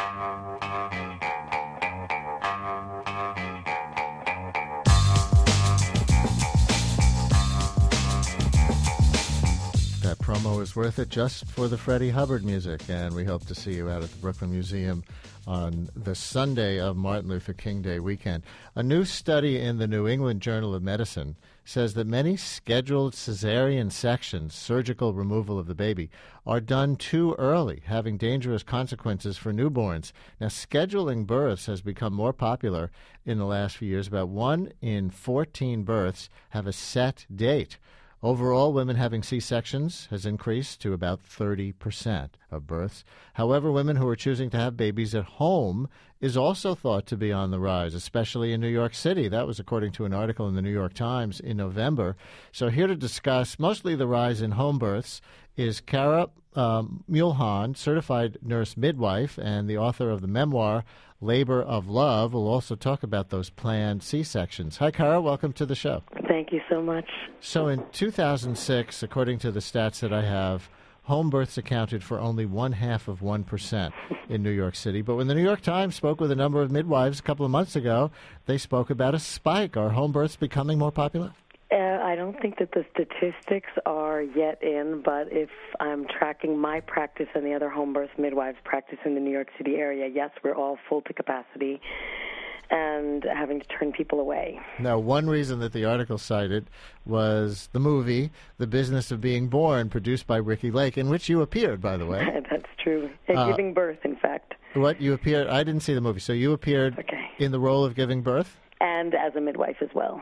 That promo is worth it just for the Freddie Hubbard music, and we hope to see you out at the Brooklyn Museum on the Sunday of Martin Luther King Day weekend. A new study in the New England Journal of Medicine says that many scheduled cesarean sections, surgical removal of the baby, are done too early, having dangerous consequences for newborns. Now, scheduling births has become more popular in the last few years. About 1 in 14 births have a set date. Overall, women having C-sections has increased to about 30% of births. However, women who are choosing to have babies at home is also thought to be on the rise, especially in New York City. That was according to an article in the New York Times in November. So here to discuss mostly the rise in home births is Kara Mulhan, certified nurse midwife and the author of the memoir, Labor of Love. We'll also talk about those planned C-sections. Hi, Kara. Welcome to the show. Thank you so much. So in 2006, according to the stats that I have, home births accounted for only 0.5% in New York City. But when the New York Times spoke with a number of midwives a couple of months ago, they spoke about a spike. Are home births becoming more popular? I don't think that the statistics are yet in, but if I'm tracking my practice and the other home birth midwives practice in the New York City area, yes, we're all full to capacity and having to turn people away. Now, one reason that the article cited was the movie, The Business of Being Born, produced by Ricki Lake, in which you appeared, by the way. That's true. Giving birth, in fact. What? You appeared? I didn't see the movie. So you appeared in the role of giving birth? And as a midwife as well.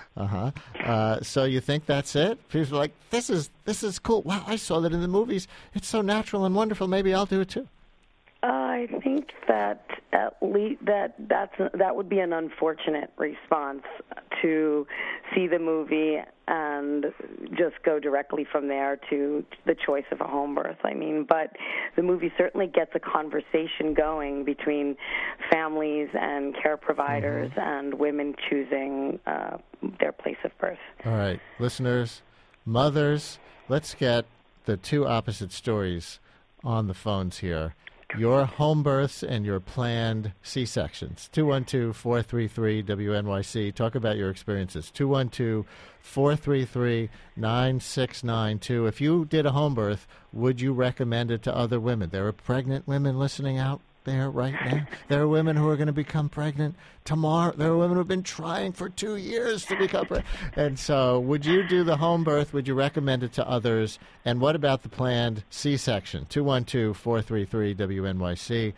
So you think that's it? People are like, this is cool. Wow, I saw that in the movies. It's so natural and wonderful. Maybe I'll do it too. I think that at least that would be an unfortunate response to see the movie and just go directly from there to the choice of a home birth. I mean, but the movie certainly gets a conversation going between families and care providers and women choosing their place of birth. All right, listeners, mothers, let's get the two opposite stories on the phones here. Your home births and your planned C-sections. 212-433-WNYC. Talk about your experiences. 212-433-9692. If you did a home birth, would you recommend it to other women? There are pregnant women listening out there right now. There are women who are going to become pregnant tomorrow. There are women who have been trying for 2 years to become pregnant. And so would you do the home birth? Would you recommend it to others? And what about the planned C-section? 212-433-WNYC,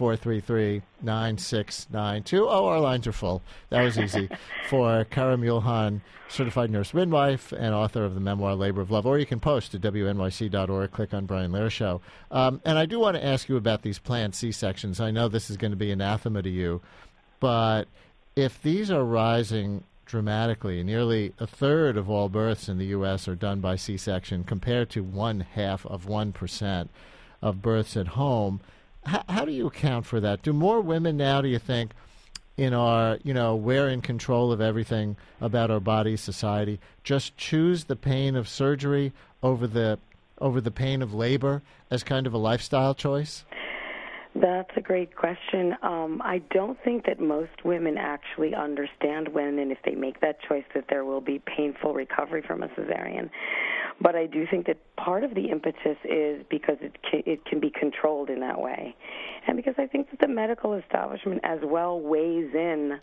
433-9692. Oh, our lines are full. That was easy. For Kara Mulhan, certified nurse midwife and author of the memoir Labor of Love. Or you can post to WNYC.org, click on Brian Lehrer Show. And I do want to ask you about these planned C-sections. I know this is going to be anathema to you, but if these are rising dramatically, nearly a third of all births in the U.S. are done by C-section compared to 0.5% of births at home, how do you account for that? Do more women now, do you think, in our, we're in control of everything about our body, society, just choose the pain of surgery over the pain of labor as kind of a lifestyle choice? That's a great question. I don't think that most women actually understand when and if they make that choice that there will be painful recovery from a cesarean. But I do think that part of the impetus is because it can be controlled in that way. And because I think that the medical establishment as well weighs in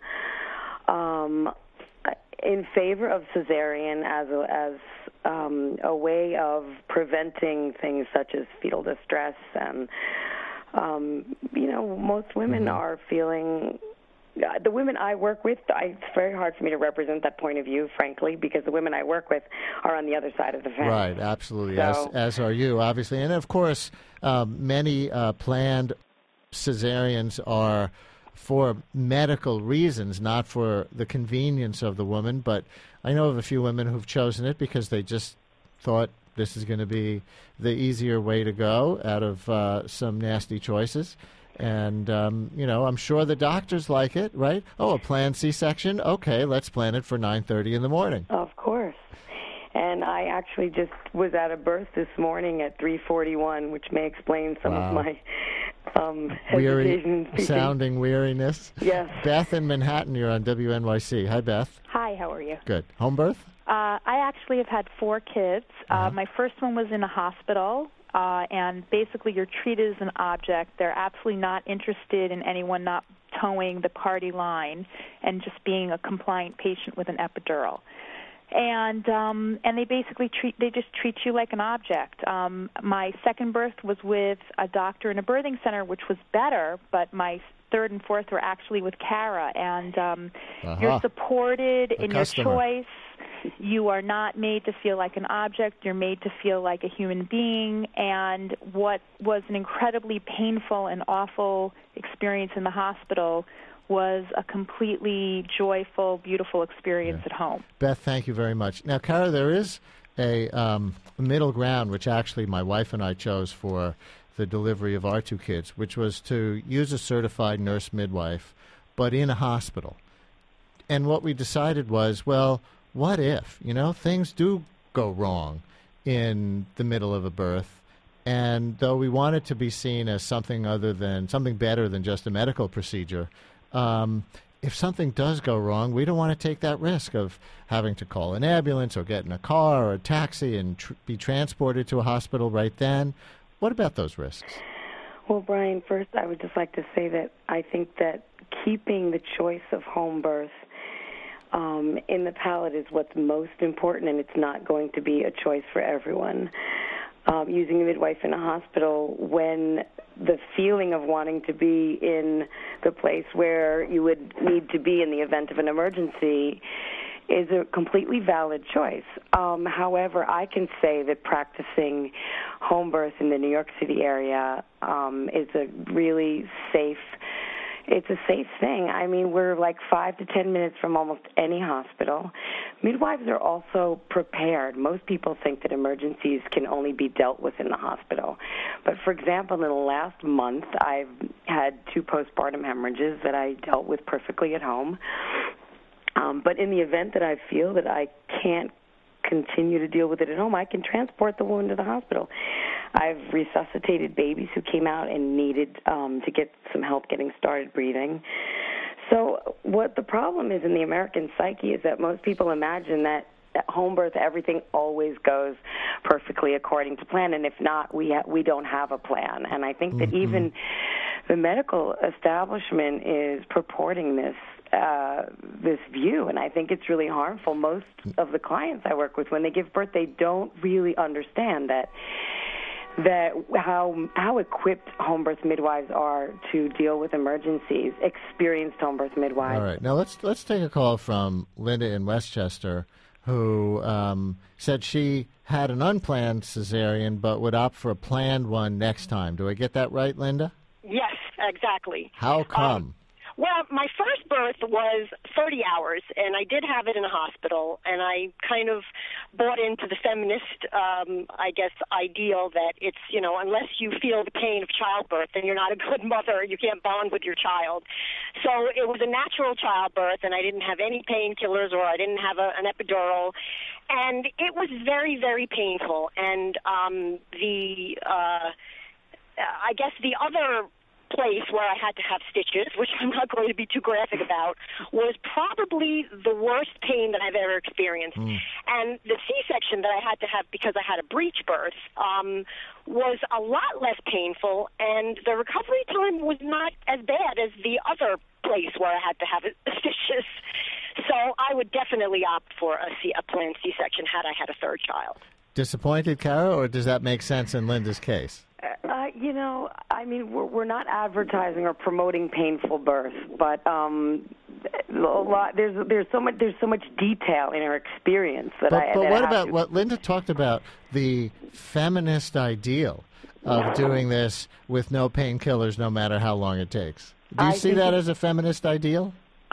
favor of cesarean as a way of preventing things such as fetal distress and most women are feeling, the women I work with, it's very hard for me to represent that point of view, frankly, because the women I work with are on the other side of the fence. Right, absolutely, as are you, obviously. And, of course, many planned cesareans are for medical reasons, not for the convenience of the woman. But I know of a few women who've chosen it because they just thought this is going to be the easier way to go out of some nasty choices. And, I'm sure the doctors like it, right? Oh, a planned C-section? Okay, let's plan it for 9:30 in the morning. Of course. And I actually just was at a birth this morning at 3:41, which may explain some of my sounding weariness. Yes. Beth in Manhattan, you're on WNYC. Hi, Beth. Hi, how are you? Good. Home birth? I actually have had 4 kids. My first one was in a hospital, and basically you're treated as an object. They're absolutely not interested in anyone not towing the party line and just being a compliant patient with an epidural. And they basically treat you like an object. My second birth was with a doctor in a birthing center, which was better, but my third and fourth were actually with Cara, and you're supported in your choice. You are not made to feel like an object. You're made to feel like a human being. And what was an incredibly painful and awful experience in the hospital was a completely joyful, beautiful experience at home. Beth, thank you very much. Now, Cara, there is a middle ground, which actually my wife and I chose for the delivery of our 2 kids, which was to use a certified nurse midwife, but in a hospital. And what we decided was, well, what if, things do go wrong in the middle of a birth, and though we want it to be seen as something better than just a medical procedure, if something does go wrong, we don't want to take that risk of having to call an ambulance or get in a car or a taxi and be transported to a hospital right then. What about those risks? Well, Brian, first I would just like to say that I think that keeping the choice of home birth in the palate is what's most important, and it's not going to be a choice for everyone. Using a midwife in a hospital when the feeling of wanting to be in the place where you would need to be in the event of an emergency is a completely valid choice. However, I can say that practicing home birth in the New York City area is a really safe thing. I mean, we're like 5 to 10 minutes from almost any hospital. Midwives are also prepared. Most people think that emergencies can only be dealt with in the hospital. But, for example, in the last month, I've had 2 postpartum hemorrhages that I dealt with perfectly at home. But in the event that I feel that I can't continue to deal with it at home, I can transport the wound to the hospital. I've resuscitated babies who came out and needed to get some help getting started breathing. So what the problem is in the American psyche is that most people imagine that at home birth everything always goes perfectly according to plan, and if not, we don't have a plan. And I think that even the medical establishment is purporting this view, and I think it's really harmful. Most of the clients I work with, when they give birth, they don't really understand that how equipped home birth midwives are to deal with emergencies, experienced home birth midwives. All right. Now let's take a call from Linda in Westchester, who said she had an unplanned cesarean but would opt for a planned one next time. Do I get that right, Linda? Yes, exactly. How come? Well, my first birth was 30 hours, and I did have it in a hospital, and I kind of bought into the feminist, ideal that it's, unless you feel the pain of childbirth, then you're not a good mother. You can't bond with your child. So it was a natural childbirth, and I didn't have any painkillers, or I didn't have an epidural, and it was very, very painful. And the other place where I had to have stitches, which I'm not going to be too graphic about, was probably the worst pain that I've ever experienced. And the C-section that I had to have because I had a breech birth was a lot less painful, and the recovery time was not as bad as the other place where I had to have stitches. So I would definitely opt for a planned C-section had I had a third child. Disappointed, Cara, or does that make sense in Linda's case? We're not advertising or promoting painful birth, but there's so much detail in her experience that But what about what Linda talked about, the feminist ideal of doing this with no painkillers, no matter how long it takes? Do you see that as a feminist ideal?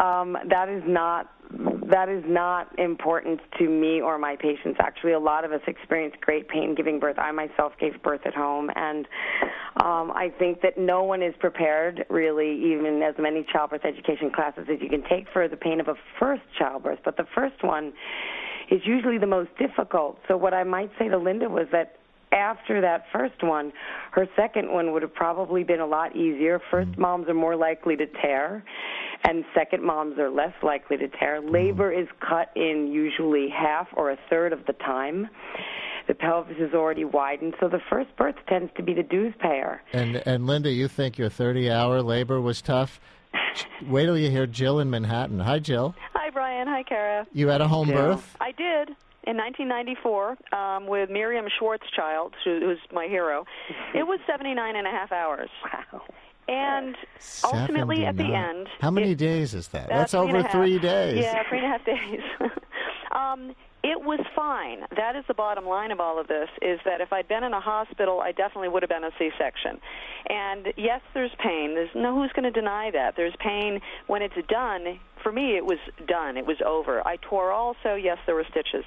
That is not important to me or my patients. Actually, a lot of us experience great pain giving birth. I myself gave birth at home, and I think that no one is prepared, really, even as many childbirth education classes as you can take for the pain of a first childbirth. But the first one is usually the most difficult. So what I might say to Linda was that after that first one, her second one would have probably been a lot easier. First moms are more likely to tear, and second moms are less likely to tear. Labor is cut in usually half or a third of the time. The pelvis is already widened, so the first birth tends to be the dues payer. And Linda, you think your 30-hour labor was tough? Wait till you hear Jill in Manhattan. Hi, Jill. Hi, Brian. Hi, Kara. You had a home birth? I did in 1994 with Miriam Schwarzschild, who's my hero. It was 79 and a half hours. Wow. And ultimately, at the end... How many days is that? That's over 3 days. Yeah, 3.5 days. It was fine. That is the bottom line of all of this, is that if I'd been in a hospital, I definitely would have been a C-section. And yes, there's pain. There's no who's going to deny that. There's pain when it's done. For me, it was done. It was over. I tore also. Yes, there were stitches.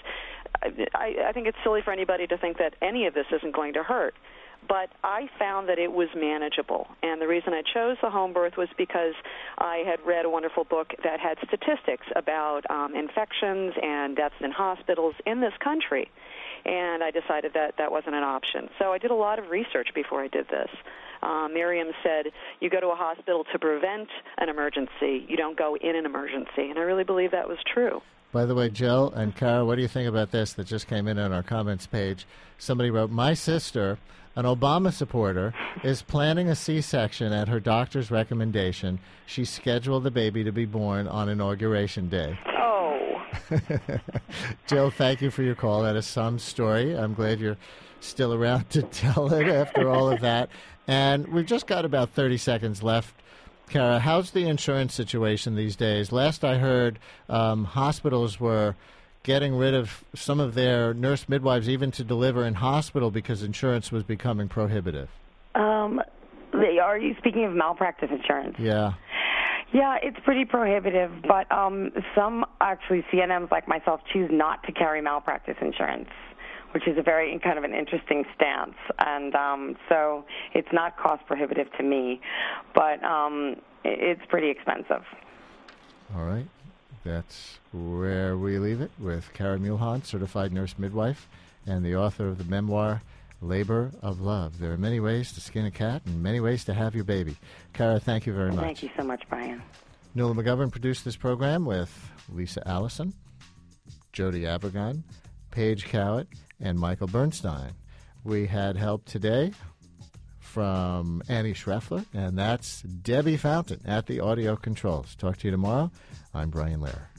I think it's silly for anybody to think that any of this isn't going to hurt. But I found that it was manageable. And the reason I chose the home birth was because I had read a wonderful book that had statistics about infections and deaths in hospitals in this country. And I decided that that wasn't an option. So I did a lot of research before I did this. Miriam said, you go to a hospital to prevent an emergency. You don't go in an emergency. And I really believe that was true. By the way, Jill and Kara, what do you think about this that just came in on our comments page? Somebody wrote, my sister, an Obama supporter, is planning a C-section at her doctor's recommendation. She scheduled the baby to be born on Inauguration Day. Oh. Jill, thank you for your call. That is some story. I'm glad you're still around to tell it after all of that. And we've just got about 30 seconds left. Kara, how's the insurance situation these days? Last I heard, hospitals were getting rid of some of their nurse midwives even to deliver in hospital because insurance was becoming prohibitive. Are you speaking of malpractice insurance? Yeah. Yeah, it's pretty prohibitive, but some actually CNMs like myself choose not to carry malpractice insurance, which is a very kind of an interesting stance. And so it's not cost prohibitive to me, but it's pretty expensive. All right. That's where we leave it with Kara Muhlhahn, certified nurse midwife, and the author of the memoir, Labor of Love. There are many ways to skin a cat and many ways to have your baby. Kara, thank you very much. Thank you so much, Brian. Nuala McGovern produced this program with Lisa Allison, Jody Abergon, Paige Cowett, and Michael Bernstein. We had help today from Annie Schreffler, and that's Debbie Fountain at the audio controls. Talk to you tomorrow. I'm Brian Lehrer.